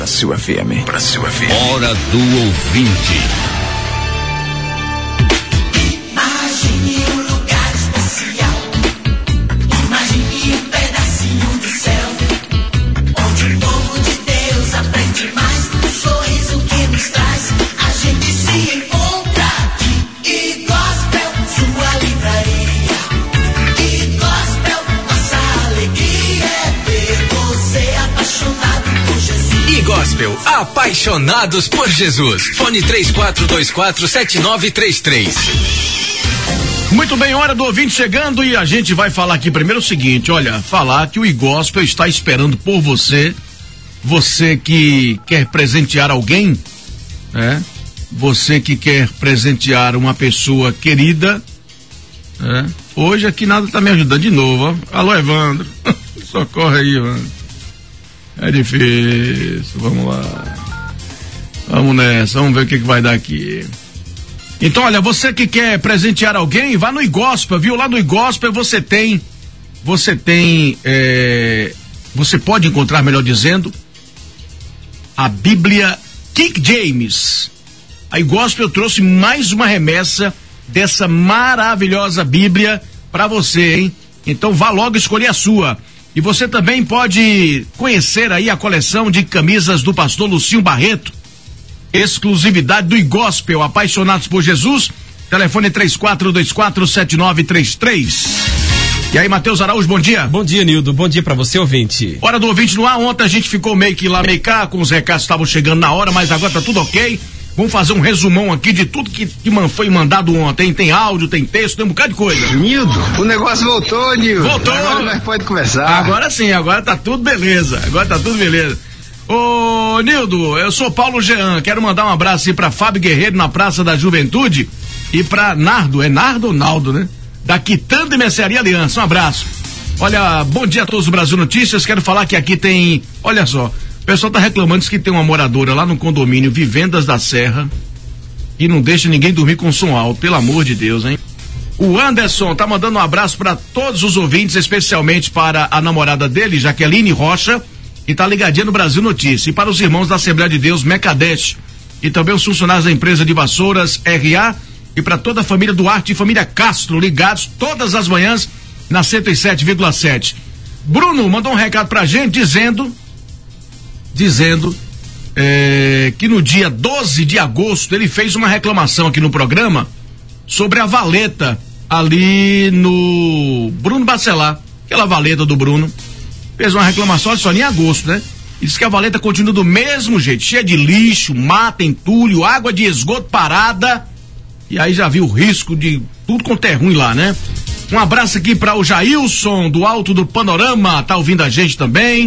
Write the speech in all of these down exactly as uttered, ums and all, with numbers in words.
Brasil F M. Brasil F M. Hora do ouvinte. Imagine um lugar especial. Imagine um pedacinho do céu, onde o povo de Deus aprende mais. Um sorriso que nos traz, a gente se encontra aqui. E Gospel, sua livraria. E Gospel, nossa alegria é ver você apaixonado por Jesus. E Gospel, apaixonados por Jesus. Fone três quatro dois quatro sete nove três três. Muito bem, hora do ouvinte chegando e a gente vai falar aqui primeiro o seguinte, olha, falar que o iGospel está esperando por você, você que quer presentear alguém, né? Você que quer presentear uma pessoa querida, né? Hoje aqui nada tá me ajudando de novo, ó. Alô, Evandro, socorre aí, Evandro. É difícil, vamos lá, vamos nessa, vamos ver o que, que vai dar aqui. Então, olha, você que quer presentear alguém, vá no iGospel, viu? Lá no iGospel você tem, você tem, é, você pode encontrar, melhor dizendo, a Bíblia King James. A iGospel trouxe mais uma remessa dessa maravilhosa Bíblia para você, hein? Então vá logo escolher a sua. E você também pode conhecer aí a coleção de camisas do pastor Lucinho Barreto, exclusividade do iGospel, apaixonados por Jesus. Telefone três quatro dois quatro sete nove três três. E aí, Matheus Araújo, bom dia. Bom dia, Nildo, bom dia pra você, ouvinte. Hora do ouvinte no ar. Ontem a gente ficou meio que lá, meio cá, com os recados que estavam chegando na hora, mas agora tá tudo ok. Vamos fazer um resumão aqui de tudo que, que foi mandado ontem. Tem áudio, tem texto, tem um bocado de coisa. Nildo, o negócio voltou, Nildo. Voltou. Agora nós pode conversar. Agora sim, agora tá tudo beleza. Agora tá tudo beleza. Ô, Nildo, eu sou Paulo Jean, quero mandar um abraço aí pra Fábio Guerreiro na Praça da Juventude e pra Nardo, é Nardo ou Naldo, né? Da Quitanda e Mercearia Aliança, um abraço. Olha, bom dia a todos do Brasil Notícias, quero falar que aqui tem, olha só, o pessoal tá reclamando, diz que tem uma moradora lá no condomínio Vivendas da Serra e não deixa ninguém dormir com som alto, pelo amor de Deus, hein? O Anderson tá mandando um abraço para todos os ouvintes, especialmente para a namorada dele, Jaqueline Rocha, e tá ligadinha no Brasil Notícias, e para os irmãos da Assembleia de Deus Mecadesh, e também os funcionários da empresa de vassouras R A, e para toda a família Duarte e família Castro, ligados todas as manhãs na cento e sete vírgula sete. Bruno mandou um recado pra gente dizendo, dizendo é, que no dia doze de agosto ele fez uma reclamação aqui no programa sobre a valeta ali no Bruno Bacelar, aquela valeta do Bruno. Fez uma reclamação só em agosto, né? E disse que a valeta continua do mesmo jeito, cheia de lixo, mata, entulho, água de esgoto parada. E aí já viu o risco de tudo quanto é ruim lá, né? Um abraço aqui para o Jailson do Alto do Panorama, tá ouvindo a gente também.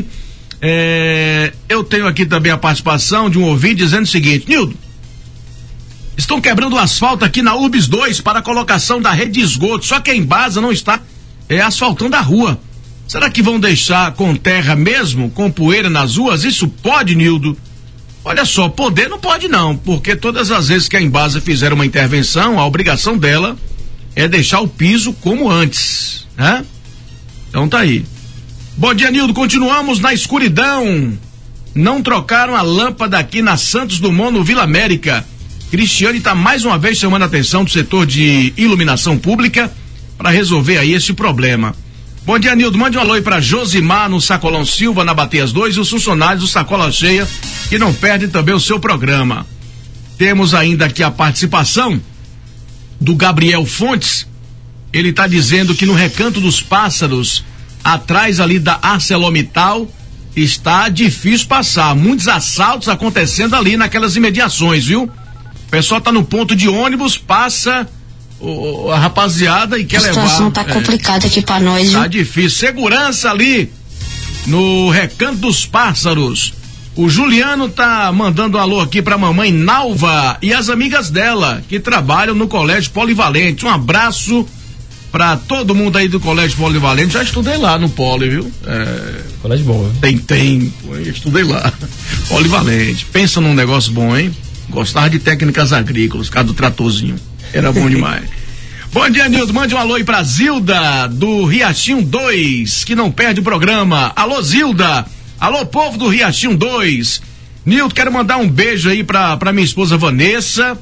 É, eu tenho aqui também a participação de um ouvinte dizendo o seguinte: Nildo, estão quebrando o asfalto aqui na Urbis dois para a colocação da rede de esgoto, só que a Embasa não está é, asfaltando a rua. Será que vão deixar com terra mesmo, com poeira nas ruas? Isso pode, Nildo? Olha só, poder não pode não, porque todas as vezes que a Embasa fizer uma intervenção, a obrigação dela é deixar o piso como antes, né? Então tá aí. Bom dia, Nildo, continuamos na escuridão. Não trocaram a lâmpada aqui na Santos Dumont, no Vila América. Cristiane tá mais uma vez chamando a atenção do setor de iluminação pública para resolver aí esse problema. Bom dia, Nildo. Mande um alô aí pra Josimar no Sacolão Silva, na Bateias dois, e os funcionários do Sacola Cheia, que não perdem também o seu programa. Temos ainda aqui a participação do Gabriel Fontes. Ele está dizendo que no Recanto dos Pássaros, atrás ali da ArcelorMittal, está difícil passar. Muitos assaltos acontecendo ali naquelas imediações, viu? O pessoal tá no ponto de ônibus, passa o, a rapaziada e quer levar. A situação tá é, complicada aqui pra nós, viu? Tá difícil. Segurança ali no Recanto dos Pássaros. O Juliano tá mandando um alô aqui pra mamãe Nalva e as amigas dela que trabalham no Colégio Polivalente. Um abraço pra todo mundo aí do Colégio Polivalente. Já estudei lá no Poli, viu? É... Colégio bom, viu? Tem tempo, eu estudei lá. Polivalente. Pensa num negócio bom, hein? Gostava de técnicas agrícolas, caso do tratorzinho. Era bom demais. Bom dia, Nildo. Mande um alô aí pra Zilda, do Riachinho dois, que não perde o programa. Alô, Zilda. Alô, povo do Riachinho dois. Nildo, quero mandar um beijo aí pra, pra minha esposa Vanessa,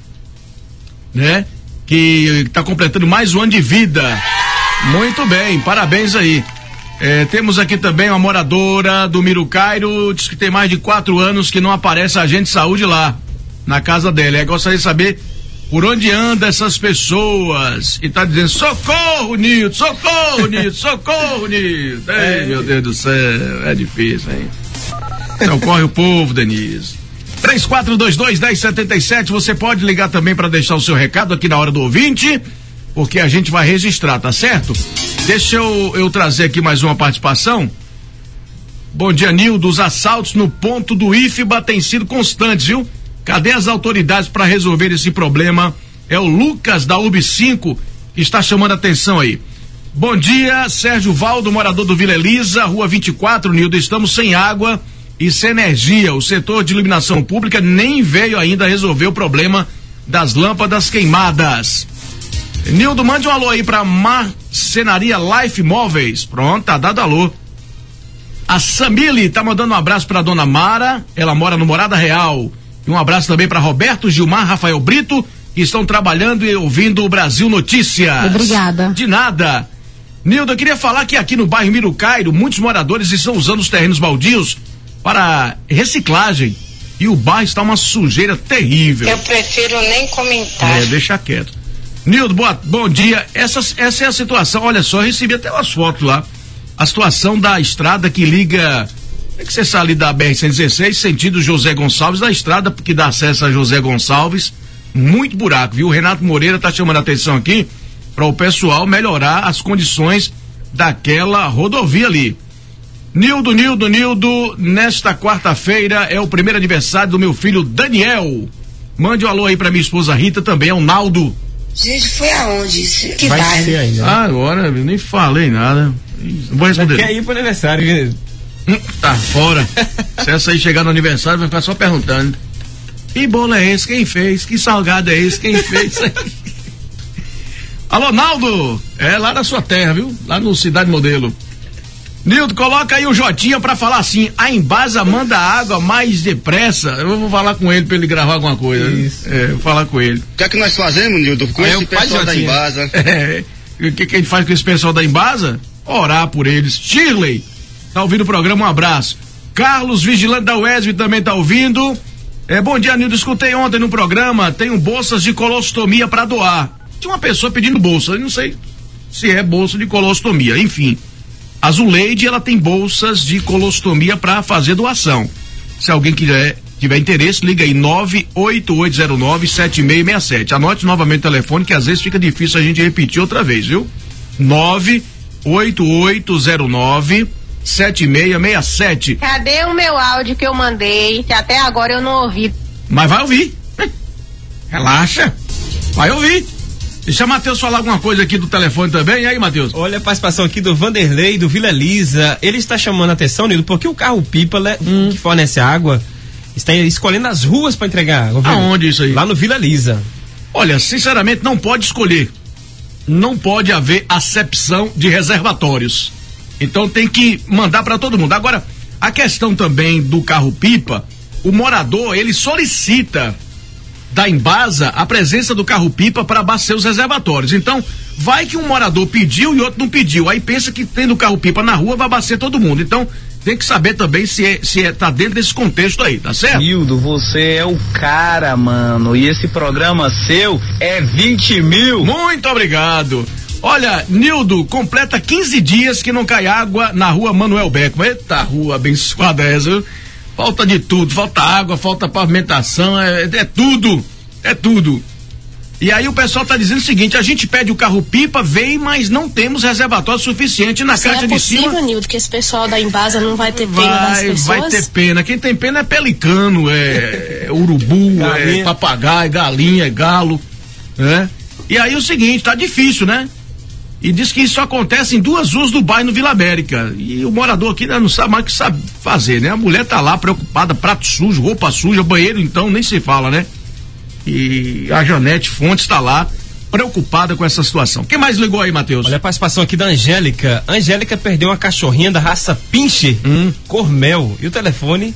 né? Que tá completando mais um ano de vida. Muito bem, parabéns aí. É, temos aqui também uma moradora do Mirucairo, diz que tem mais de quatro anos que não aparece agente de saúde lá, na casa dela. Eu gostaria de saber por onde anda essas pessoas. E tá dizendo, socorro, Nildo, socorro, Nildo, socorro, Nildo. Ei, é. Meu Deus do céu, é difícil, hein? Socorre o povo, Denise. três quatro dois dois, um zero sete sete, você pode ligar também para deixar o seu recado aqui na hora do ouvinte, porque a gente vai registrar, tá certo? Deixa eu, eu trazer aqui mais uma participação. Bom dia, Nildo. Os assaltos no ponto do I F B A têm sido constantes, viu? Cadê as autoridades para resolver esse problema? É o Lucas da U B cinco que está chamando a atenção aí. Bom dia, Sérgio Valdo, morador do Vila Elisa, rua vinte e quatro, Nildo. Estamos sem água e sem energia. O setor de iluminação pública nem veio ainda resolver o problema das lâmpadas queimadas. Nildo, mande um alô aí pra Marcenaria Life Móveis. Pronto, tá dado alô. A Samile tá mandando um abraço pra dona Mara, ela mora no Morada Real. E um abraço também pra Roberto, Gilmar, Rafael Brito, que estão trabalhando e ouvindo o Brasil Notícias. Obrigada. De nada. Nildo, eu queria falar que aqui no bairro Mirucairo, muitos moradores estão usando os terrenos baldios para reciclagem. E o bairro está uma sujeira terrível. Eu prefiro nem comentar. É, deixa quieto. Nildo, boa, bom dia. Essa, essa é a situação. Olha só, eu recebi até umas fotos lá. A situação da estrada que liga. É que você sai ali da B R cento e dezesseis, sentido José Gonçalves, da estrada que dá acesso a José Gonçalves. Muito buraco, viu? O Renato Moreira tá chamando a atenção aqui para o pessoal melhorar as condições daquela rodovia ali. Nildo, Nildo, Nildo, nesta quarta-feira é o primeiro aniversário do meu filho Daniel. Mande um alô aí pra minha esposa Rita, também é o Naldo. Gente, foi aonde isso? Que vai bairro? ser ainda. Ah, agora, eu nem falei nada. Não vou responder. Quer ir pro aniversário, querido? Hum, tá fora. Se essa aí chegar no aniversário, vai ficar só perguntando. Que bolo é esse? Quem fez? Que salgado é esse? Quem fez? Alô, Naldo! É lá na sua terra, viu? Lá no Cidade Modelo. Nildo, coloca aí o Jotinha pra falar assim, a Embasa manda água mais depressa. Eu vou falar com ele pra ele gravar alguma coisa. Isso. É, vou falar com ele. O que é que nós fazemos, Nildo, com é esse pessoal da Embasa? É, o que, que a gente faz com esse pessoal da Embasa? Orar por eles. Shirley, tá ouvindo o programa? Um abraço. Carlos, vigilante da U E S B, também tá ouvindo. É, bom dia, Nildo, escutei ontem no programa, tenho bolsas de colostomia pra doar. Tinha uma pessoa pedindo bolsa, eu não sei se é bolsa de colostomia, enfim. A Zuleide, ela tem bolsas de colostomia para fazer doação. Se alguém quiser, tiver interesse, liga aí nove oito oito zero nove sete seis seis sete. Anote novamente o telefone, que às vezes fica difícil a gente repetir outra vez, viu? nove oito oito zero nove sete seis seis sete. Cadê o meu áudio que eu mandei? Que até agora eu não ouvi. Mas vai ouvir. Relaxa. Vai ouvir. Deixa o Matheus falar alguma coisa aqui do telefone também. E aí, Matheus? Olha a participação aqui do Vanderlei, do Vila Elisa. Ele está chamando a atenção, Nildo, porque o carro pipa hum. que fornece água está escolhendo as ruas para entregar água. Aonde isso aí? Lá no Vila Elisa. Olha, sinceramente, não pode escolher. Não pode haver acepção de reservatórios. Então tem que mandar para todo mundo. Agora, a questão também do carro pipa, o morador, ele solicita da Embasa a presença do carro-pipa para abastecer os reservatórios. Então, vai que um morador pediu e outro não pediu. Aí pensa que tendo carro-pipa na rua vai abastecer todo mundo. Então, tem que saber também se é, se é, tá dentro desse contexto aí, tá certo? Nildo, você é o cara, mano. E esse programa seu é vinte mil. Muito obrigado. Olha, Nildo, completa quinze dias que não cai água na rua Manuel Beckman. Eita, rua abençoada essa, viu? Falta de tudo, falta água, falta pavimentação, é, é tudo, é tudo. E aí o pessoal tá dizendo o seguinte, a gente pede o carro-pipa, vem, mas não temos reservatório suficiente na Isso caixa é de cima. É possível, Nildo, que esse pessoal da Embasa não vai ter pena das Vai, pessoas? vai ter pena, quem tem pena é pelicano, é, é urubu, é papagaio, galinha, é galo, né? E aí o seguinte, tá difícil, né? E diz que isso acontece em duas ruas do bairro no Vila América. E o morador aqui não sabe mais o que sabe fazer, né? A mulher tá lá preocupada, prato sujo, roupa suja, banheiro então nem se fala, né? E a Janete Fontes tá lá preocupada com essa situação. Quem mais ligou aí, Matheus? Olha a participação aqui da Angélica. Angélica perdeu uma cachorrinha da raça Pinscher, hum. cor mel. E o telefone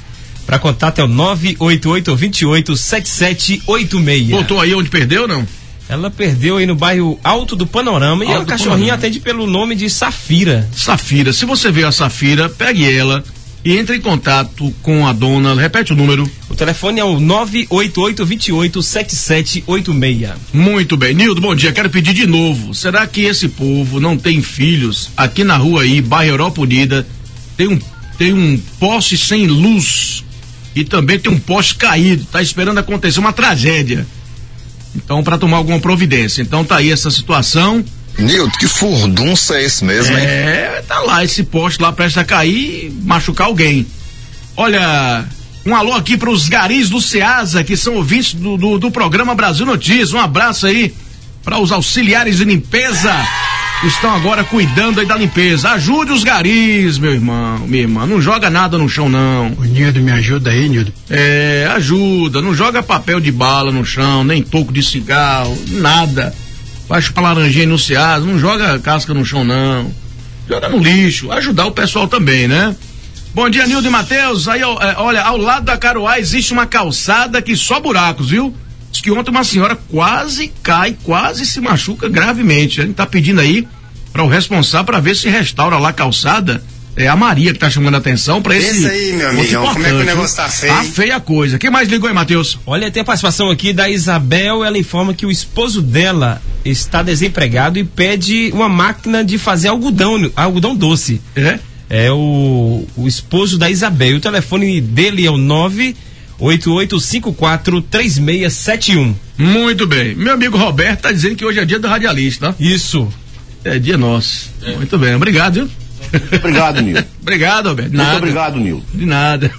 Para contato é o nove oito oito, dois oito, sete sete oito seis. Botou aí onde perdeu, não? Ela perdeu aí no bairro Alto do Panorama. Alto e a cachorrinha atende pelo nome de Safira. Safira, se você vê a Safira, pegue ela e entre em contato com a dona. Repete o número. O telefone é o nove oito oito, dois oito, sete sete oito seis. Muito bem. Nildo, bom dia. Quero pedir de novo. Será que esse povo não tem filhos? Aqui na rua aí, bairro Europa Unida, tem um, tem um poste sem luz e também tem um poste caído. Tá esperando acontecer uma tragédia. Então, para tomar alguma providência. Então, tá aí essa situação. Nildo, que furdunça é esse mesmo, hein? É, tá lá, esse poste lá presta a cair e machucar alguém. Olha, um alô aqui para os garis do Ceasa, que são ouvintes do, do, do programa Brasil Notícias. Um abraço aí para os auxiliares de limpeza que estão agora cuidando aí da limpeza. Ajude os garis, meu irmão, minha irmã. Não joga nada no chão, não. O Nildo, me ajuda aí, Nildo. É, ajuda. Não joga papel de bala no chão, nem toco de cigarro, nada. Vai chupar laranjinha no Ceasa, não joga casca no chão, não. Joga no lixo. Ajudar o pessoal também, né? Bom dia, Nildo e Matheus. Aí, olha, ao lado da Caruá existe uma calçada que só buracos, viu? Diz que ontem uma senhora quase cai, quase se machuca gravemente. A gente tá pedindo aí para o responsável para ver se restaura lá a calçada. É a Maria que tá chamando a atenção para esse. Isso aí, meu amigão, como é que o negócio tá feio? Tá feia a coisa. Quem mais ligou aí, Matheus? Olha, tem a participação aqui da Isabel. Ela informa que o esposo dela está desempregado e pede uma máquina de fazer algodão, algodão doce. É? É o, o esposo da Isabel. O telefone dele é o nove oito oito cinco quatro três seis sete um. Muito bem. Meu amigo Roberto tá dizendo que hoje é dia do radialista. Isso. É dia nosso. É. Muito bem. Obrigado, viu? Obrigado, Nildo. Obrigado, Roberto. Muito obrigado, Nildo. De nada.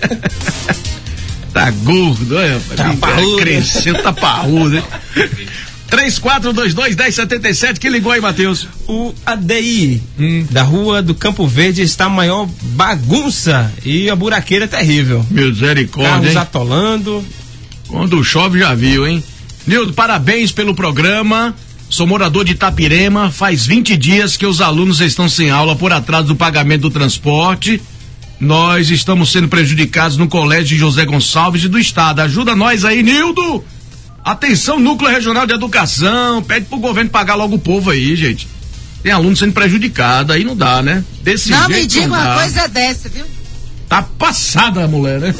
Tá gordo, olha. Tá parrudo. Cresceu, tá parrudo, hein? três quatro dois dois, um zero sete sete, que ligou aí, Matheus? O A D I hum. da rua do Campo Verde está a maior bagunça e a buraqueira é terrível. Misericórdia, carros hein? atolando. Quando chove já viu, hein? Nildo, parabéns pelo programa. Sou morador de Itapirema, faz vinte dias que os alunos estão sem aula por atraso do pagamento do transporte. Nós estamos sendo prejudicados no colégio José Gonçalves e do estado. Ajuda nós aí, Nildo! Atenção, Núcleo Regional de Educação, pede pro governo pagar logo o povo aí, gente. Tem aluno sendo prejudicado, aí não dá, né? Desse não jeito me diga não uma dá. coisa dessa, viu? Tá passada a mulher, né?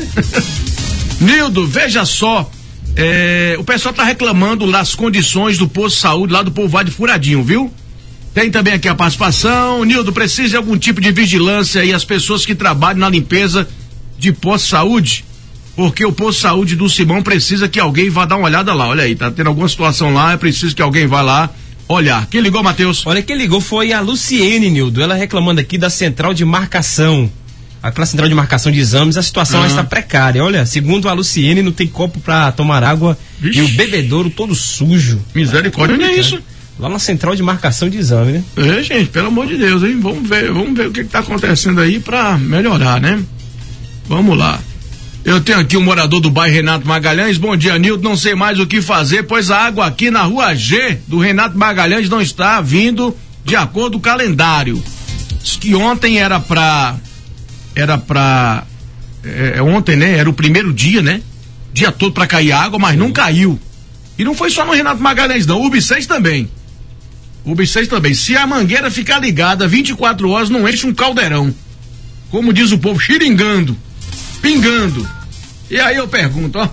Nildo, veja só, é, o pessoal tá reclamando das condições do posto de saúde lá do povoado de Furadinho, viu? Tem também aqui a participação. Nildo, precisa de algum tipo de vigilância aí as pessoas que trabalham na limpeza de posto de saúde? Porque o posto de saúde do Simão precisa que alguém vá dar uma olhada lá. Olha aí, tá tendo alguma situação lá, é preciso que alguém vá lá olhar. Quem ligou, Matheus? Olha, quem ligou foi a Luciene, Nildo. Ela reclamando aqui da central de marcação. Aquela central de marcação de exames, a situação uhum. está precária. Olha, segundo a Luciene, não tem copo pra tomar água. Vixe. E o bebedouro todo sujo. Misericórdia, não é isso? Lá na central de marcação de exame, né? É, gente, pelo amor de Deus, hein? Vamos ver, vamos ver o que, que tá acontecendo aí pra melhorar, né? Vamos lá. Eu tenho aqui um morador do bairro Renato Magalhães. Bom dia, Nildo. Não sei mais o que fazer, pois a água aqui na rua G do Renato Magalhães não está vindo de acordo com o calendário. Diz que ontem era pra. Era pra. É, ontem, né? Era o primeiro dia, né? Dia todo pra cair água, mas não caiu. E não foi só no Renato Magalhães, não. O U B seis também. O U B seis também. Se a mangueira ficar ligada vinte e quatro horas, não enche um caldeirão. Como diz o povo, xiringando. Pingando. E aí eu pergunto, ó.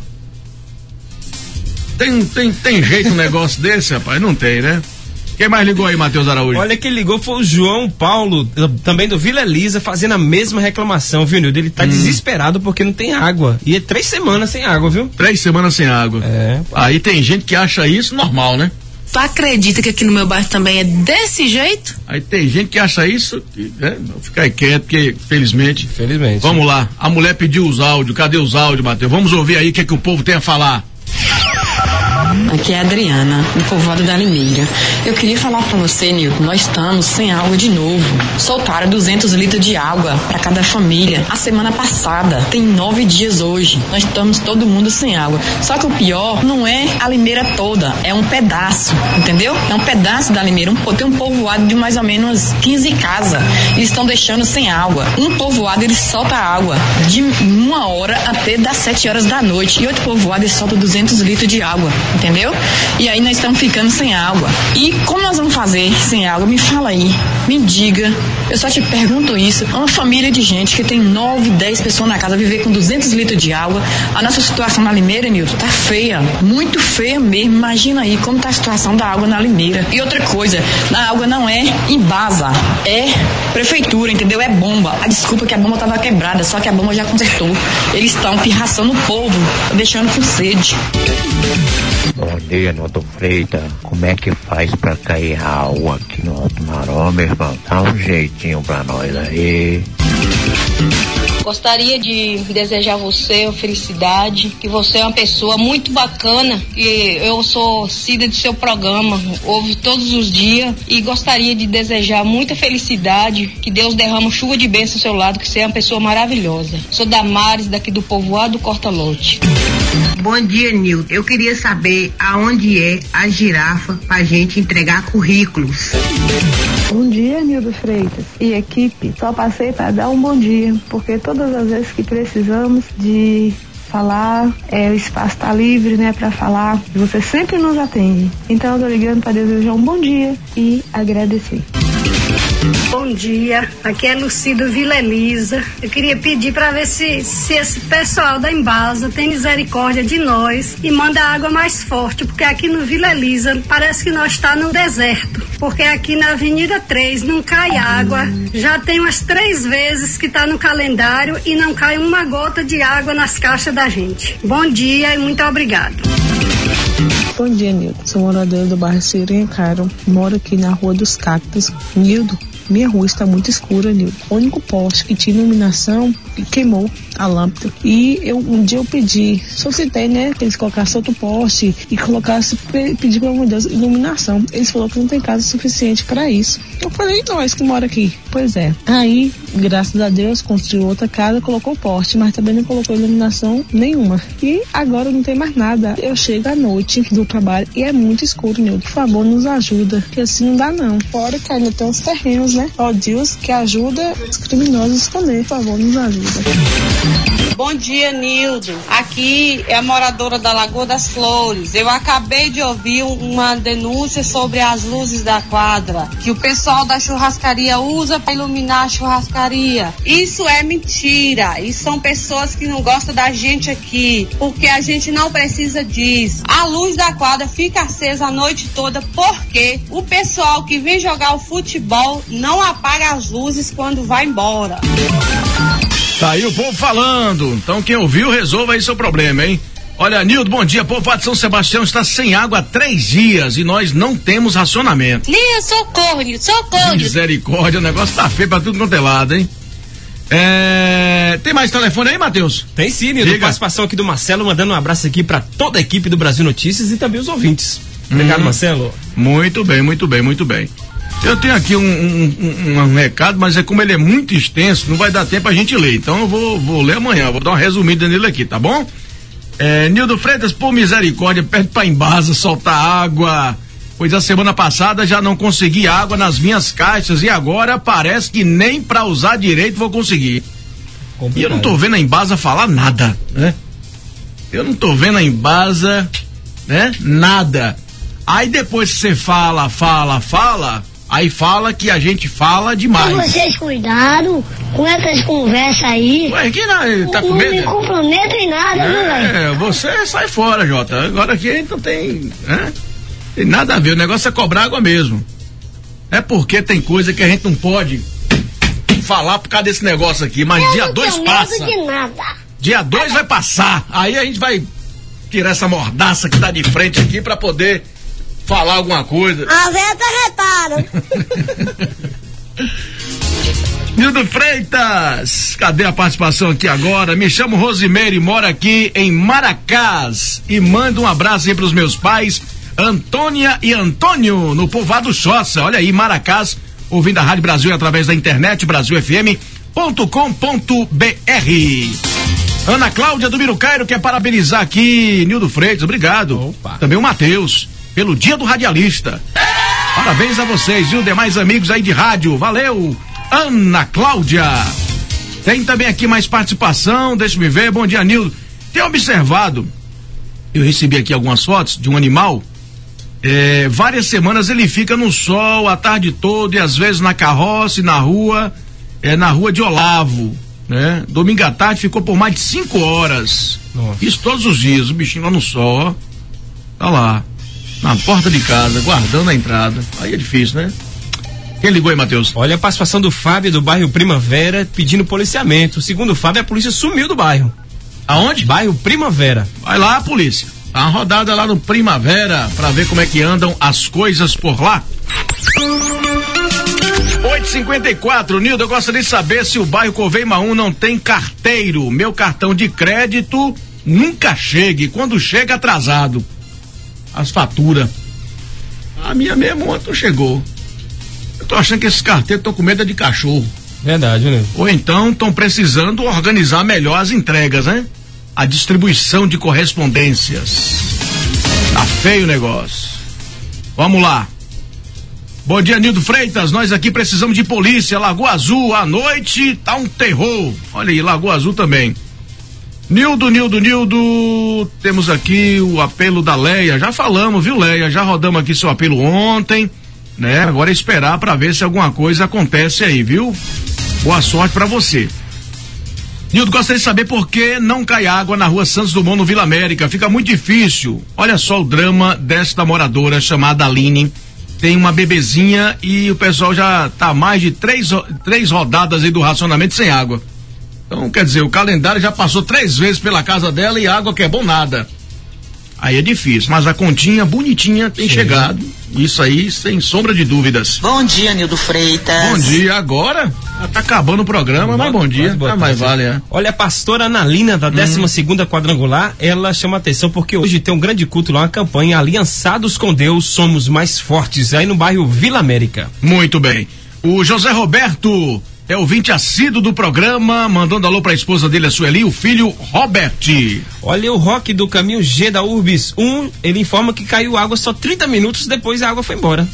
Tem, tem, tem jeito um negócio desse, rapaz? Não tem, né? Quem mais ligou aí, Matheus Araújo? Olha, quem ligou foi o João Paulo, também do Vila Elisa, fazendo a mesma reclamação, viu, Nildo? Ele tá hum. desesperado porque não tem água. E é três semanas sem água, viu? Três semanas sem água. É. Aí tem gente que acha isso normal, né? Tu acredita que aqui no meu bairro também é desse jeito? Aí tem gente que acha isso, né? Fica aí quieto, porque felizmente. Felizmente. Vamos lá. A mulher pediu os áudios. Cadê os áudios, Matheus? Vamos ouvir aí o que, é que o povo tem a falar. Aqui é a Adriana, do povoado da Limeira. Eu queria falar pra você, Nilton, nós estamos sem água de novo. Soltaram duzentos litros de água para cada família. A semana passada, tem nove dias hoje. Nós estamos todo mundo sem água. Só que o pior não é a Limeira toda, é um pedaço, entendeu? É um pedaço da Limeira. Um, tem um povoado de mais ou menos quinze casas. Eles estão deixando sem água. Um povoado, ele solta água de uma hora até das sete horas da noite. E outro povoado, ele solta duzentos litros de água, entendeu? E aí nós estamos ficando sem água. E como nós vamos fazer sem água? Me fala aí, me diga. Eu só te pergunto isso. Uma família de gente que tem nove, dez pessoas na casa, viver com duzentos litros de água. A nossa situação na Limeira, Nilton, tá feia. Muito feia mesmo. Imagina aí como tá a situação da água na Limeira. E outra coisa, a água não é Embasa, é prefeitura, entendeu? É bomba. A desculpa é que a bomba tava quebrada, só que a bomba já consertou. Eles estão pirraçando o povo, deixando com sede. Bom dia, Nilton Freitas. Como é que faz pra cair água aqui no Alto Maró, meu irmão? Dá um jeitinho pra nós aí. Gostaria de desejar a você uma felicidade, que você é uma pessoa muito bacana, que eu sou cida do seu programa, ouvo todos os dias e gostaria de desejar muita felicidade, que Deus derrama chuva de bênção ao seu lado, que você é uma pessoa maravilhosa. Sou Damares, daqui do povoado Corta-Lote. Bom dia, Nilton. Eu queria saber aonde é a girafa pra gente entregar currículos. Bom dia, Nildo Freitas e equipe. Só passei para dar um bom dia, porque todas as vezes que precisamos de falar, é, o espaço está livre, né, para falar, você sempre nos atende. Então eu tô ligando para desejar um bom dia e agradecer. Bom dia, aqui é Lucida Vila Elisa. Eu queria pedir para ver se, se esse pessoal da Embasa tem misericórdia de nós e manda água mais forte, porque aqui no Vila Elisa parece que nós está no deserto, porque aqui na Avenida três não cai água, já tem umas três vezes que está no calendário e não cai uma gota de água nas caixas da gente. Bom dia e muito obrigado. Bom dia, Nildo. Sou moradora do bairro Sirinha Caro. Moro aqui na Rua dos Cactos. Nildo, minha rua está muito escura, Nildo. O único poste que tinha iluminação queimou a lâmpada. E eu, um dia eu pedi, solicitei, né, que eles colocassem outro poste e colocassem, pedi pelo amor de Deus, iluminação. Eles falaram que não tem casa suficiente para isso. Eu falei, nós que mora aqui. Pois é. Aí, graças a Deus, construiu outra casa, colocou poste, mas também não colocou iluminação nenhuma. E agora não tem mais nada. Eu chego à noite do trabalho e é muito escuro, Nildo. Por favor, nos ajuda, que assim não dá não. Fora que ainda tem uns terrenos, né? Ó Deus, que ajuda os criminosos a esconder. Por favor, nos ajuda. Bom dia, Nildo. Aqui é a moradora da Lagoa das Flores. Eu acabei de ouvir uma denúncia sobre as luzes da quadra, que o pessoal da churrascaria usa para iluminar a churrascaria. Isso é mentira. E são pessoas que não gostam da gente aqui, porque a gente não precisa disso. A luz da quadra fica acesa a noite toda porque o pessoal que vem jogar o futebol não apaga as luzes quando vai embora. Tá aí o povo falando. Então quem ouviu, resolva aí seu problema, hein? Olha, Nildo, bom dia. Povo de São Sebastião está sem água há três dias e nós não temos racionamento. Nildo, socorro, Nildo, socorro. Misericórdia, o negócio tá feio pra tudo quanto é lado, hein? É... Tem mais telefone aí, Matheus? Tem sim, Nildo. Participação aqui do Marcelo, mandando um abraço aqui pra toda a equipe do Brasil Notícias e também os ouvintes. Obrigado, hum, Marcelo. Muito bem, muito bem, muito bem. Eu tenho aqui um, um, um, um recado, mas é como ele é muito extenso, não vai dar tempo a gente ler. Então eu vou, vou ler amanhã, vou dar uma resumida nele aqui, tá bom? É, Nildo Freitas, por misericórdia, pede pra Embasa soltar água, pois a semana passada já não consegui água nas minhas caixas e agora parece que nem pra usar direito vou conseguir. Complicado. E eu não tô vendo a Embasa falar nada, né? Eu não tô vendo a Embasa, né? Nada. Aí depois que você fala, fala, fala, aí fala que a gente fala demais. Com vocês cuidado com essas conversas aí. Ué, que não, tá com medo? Não me comprometo em nada, é, viu, velho? É, você sai fora, Jota. Agora aqui a gente não tem, né? Tem nada a ver, o negócio é cobrar água mesmo. É porque tem coisa que a gente não pode falar por causa desse negócio aqui, mas eu dia dois passa. De nada. Dia dois vai passar, aí a gente vai tirar essa mordaça que tá de frente aqui pra poder falar alguma coisa. A véia tá retada. Nildo Freitas, cadê a participação aqui agora? Me chamo Rosimeire, moro aqui em Maracás e mando um abraço aí pros meus pais, Antônia e Antônio, no povoado Choça. Olha aí, Maracás, ouvindo a Rádio Brasil através da internet, brasil f m ponto com ponto b r. Ana Cláudia do Mirucairo quer parabenizar aqui Nildo Freitas, obrigado. Opa. Também o Matheus, pelo Dia do Radialista. Parabéns a vocês e os demais amigos aí de rádio, valeu, Ana Cláudia. Tem também aqui mais participação, deixa-me ver, bom dia, Nildo. Tem observado, eu recebi aqui algumas fotos de um animal, é, várias semanas ele fica no sol a tarde toda e às vezes na carroça e na rua, é, na rua de Olavo, né? Domingo à tarde ficou por mais de cinco horas. Nossa. Isso todos os dias, o bichinho lá no sol, ó, tá lá, na porta de casa, guardando a entrada. Aí é difícil, né? Quem ligou aí, Matheus? Olha a participação do Fábio do bairro Primavera pedindo policiamento. Segundo o Fábio, a polícia sumiu do bairro. Aonde? Bairro Primavera. Vai lá, polícia. Dá uma rodada lá no Primavera pra ver como é que andam as coisas por lá. oito e cinquenta e quatro, Nildo, eu gostaria de saber se o bairro Coveima um não tem carteiro. Meu cartão de crédito nunca chega e quando chega atrasado. As faturas. A minha mesmo ontem não chegou. Eu tô achando que esses carteiros estão com medo de cachorro. Verdade, né? Ou então estão precisando organizar melhor as entregas, né? A distribuição de correspondências. Tá feio o negócio. Vamos lá. Bom dia, Nildo Freitas. Nós aqui precisamos de polícia. Lagoa Azul, à noite tá um terror. Olha aí, Lagoa Azul também. Nildo, Nildo, Nildo, temos aqui o apelo da Leia, já falamos, viu, Leia, já rodamos aqui seu apelo ontem, né, agora é esperar pra ver se alguma coisa acontece aí, viu, boa sorte pra você. Nildo, gostaria de saber por que não cai água na rua Santos Dumont, no Vila América, fica muito difícil, olha só o drama desta moradora chamada Aline, tem uma bebezinha e o pessoal já tá mais de três, três rodadas aí do racionamento sem água. Então, quer dizer, o calendário já passou três vezes pela casa dela e água que é bom nada. Aí é difícil, mas a continha bonitinha tem Sim. chegado. Isso aí, sem sombra de dúvidas. Bom dia, Nildo Freitas. Bom dia, agora já tá acabando o programa, bom, mas bom dia. Boa, ah, mas vale, é. Olha, a pastora Analina, da décima segunda quadrangular, ela chama atenção porque hoje tem um grande culto lá, uma campanha Aliançados com Deus, Somos Mais Fortes, aí no bairro Vila América. Muito bem. O José Roberto é ouvinte assíduo do programa, mandando alô pra esposa dele, a Sueli, o filho Robert. Olha, o Roque do caminho G da Urbis um, ele informa que caiu água só trinta minutos depois a água foi embora.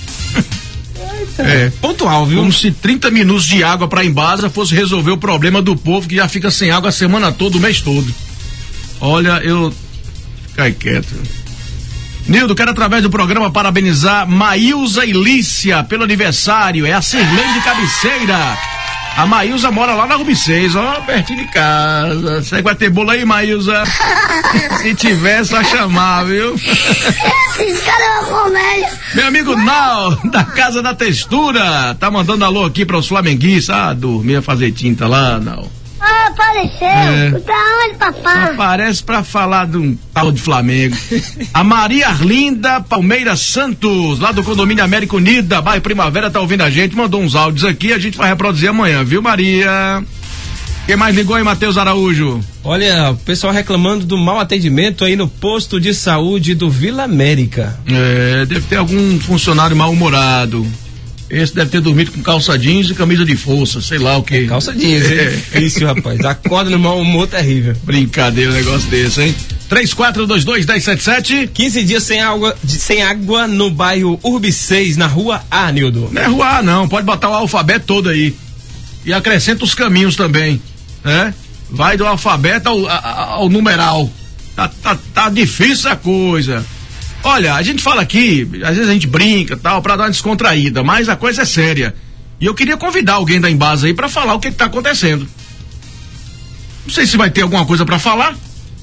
É, pontual, viu? Como se trinta minutos de água pra Embasa fosse resolver o problema do povo que já fica sem água a semana toda, o mês todo. Olha, eu... Cai quieto. Nildo, quero através do programa parabenizar Maílza e Lícia pelo aniversário, é a Sirlene de Cabeceira. A Maílza mora lá na Rubi seis, ó, pertinho de casa. Você vai ter bolo aí, Maílza? Se tiver, só chamar, viu? Esses caras é uma comédia. Meu amigo Nau, da Casa da Textura, tá mandando alô aqui para os flamenguistas. Ah, dormia fazer tinta lá, Nau. Ah, apareceu. É. Da onde, papai? Aparece pra falar de um tal de Flamengo. A Maria Arlinda Palmeira Santos, lá do condomínio América Unida, bairro Primavera, tá ouvindo a gente, mandou uns áudios aqui, a gente vai reproduzir amanhã, viu, Maria? Quem mais ligou aí, Matheus Araújo? Olha, o pessoal reclamando do mau atendimento aí no posto de saúde do Vila América. É, deve ter algum funcionário mal-humorado. Esse deve ter dormido com calça jeans e camisa de força, sei lá o que. É calça jeans, hein? É. Isso, rapaz. Acorda no mau humor terrível. Brincadeira um negócio desse, hein? três quatro dois dois, um zero sete sete. quinze dias sem água, de, sem água no bairro Urbi seis, na rua A, Nildo. Não é rua A, não. Pode botar o alfabeto todo aí. E acrescenta os caminhos também, né? Vai do alfabeto ao, ao, ao numeral. Tá, tá, tá difícil a coisa. Olha, a gente fala aqui, às vezes a gente brinca tal, pra dar uma descontraída, mas a coisa é séria. E eu queria convidar alguém da Embasa aí pra falar o que que tá acontecendo. Não sei se vai ter alguma coisa pra falar.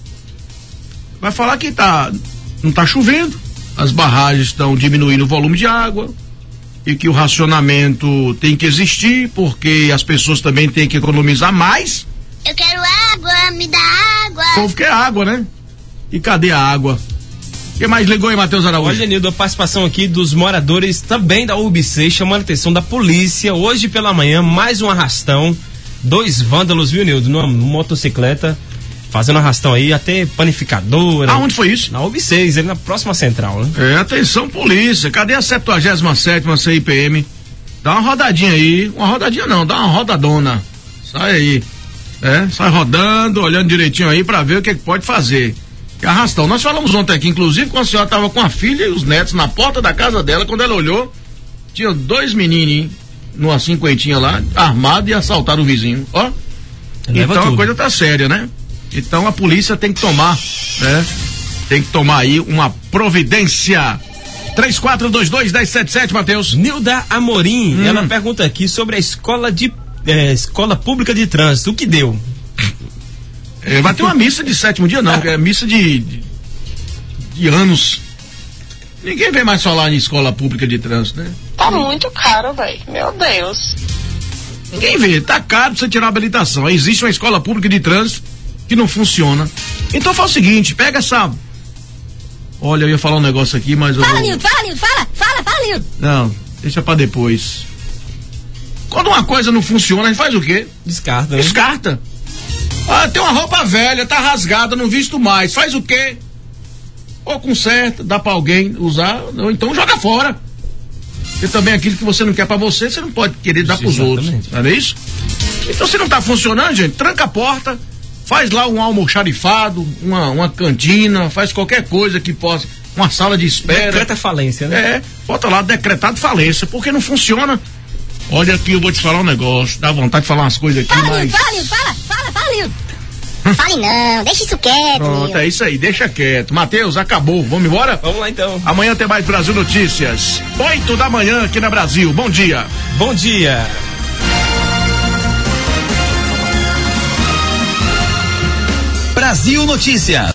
Vai falar que tá, não tá chovendo, as barragens estão diminuindo o volume de água e que o racionamento tem que existir porque as pessoas também têm que economizar mais. Eu quero água, me dá água. O povo quer água, né? E cadê a água? Quem mais ligou aí, Matheus Araújo? Olha, Nildo, a participação aqui dos moradores também da U B C, chamando a atenção da polícia. Hoje pela manhã, mais um arrastão. Dois vândalos, viu, Nildo, numa motocicleta, fazendo arrastão aí, até panificadora. Aonde foi isso? Na U B seis, ali na próxima central, né? É, atenção, polícia. Cadê a setenta e sete C I P M? Dá uma rodadinha aí. Uma rodadinha não, dá uma rodadona. Sai aí. É, sai rodando, olhando direitinho aí pra ver o que, que pode fazer. Que arrastão. Nós falamos ontem aqui, inclusive, quando a senhora tava com a filha e os netos na porta da casa dela, quando ela olhou, tinha dois menininhos numa cinquentinha lá, armado, e assaltaram o vizinho. Ó. Leva então tudo. A coisa tá séria, né? Então a polícia tem que tomar, né? Tem que tomar aí uma providência. três quatro dois dois, um zero sete sete, Matheus. Nilda Amorim, Hum. ela pergunta aqui sobre a escola de é, escola pública de trânsito. O que deu? É, vai ter uma missa de sétimo dia, não, é missa de, de, de anos. Ninguém vem mais falar em escola pública de trânsito, né? Tá muito caro, velho. Meu Deus. Ninguém vê, tá caro pra você tirar a habilitação. Aí existe uma escola pública de trânsito que não funciona. Então faz o seguinte, pega essa. Olha, eu ia falar um negócio aqui, mas eu. Fala, vou... Nildo, fala, Nildo, fala, fala, fala, Nildo. Não, deixa pra depois. Quando uma coisa não funciona, a gente faz o quê? Descarta, né? Descarta. Ah, tem uma roupa velha, tá rasgada, não visto mais. Faz o quê? Ou conserta, dá pra alguém usar, ou então joga fora. Porque também aquilo que você não quer pra você, você não pode querer dar pros outros. Não é isso? Então se não tá funcionando, gente, tranca a porta, faz lá um almoxarifado, uma, uma cantina, faz qualquer coisa que possa, uma sala de espera. Decreta falência, né? É, bota lá decretado falência, porque não funciona. Olha aqui, eu vou te falar um negócio, dá vontade de falar umas coisas aqui, Fala, mas... Nildo, fala, Nildo, fala, fala, fala, Nildo. Fale não, deixa isso quieto, Pronto, Nildo. é isso aí, deixa quieto. Matheus, acabou, vamos embora? Vamos lá então. Amanhã tem mais Brasil Notícias, oito da manhã aqui na Brasil, bom dia. Bom dia. Brasil Notícias.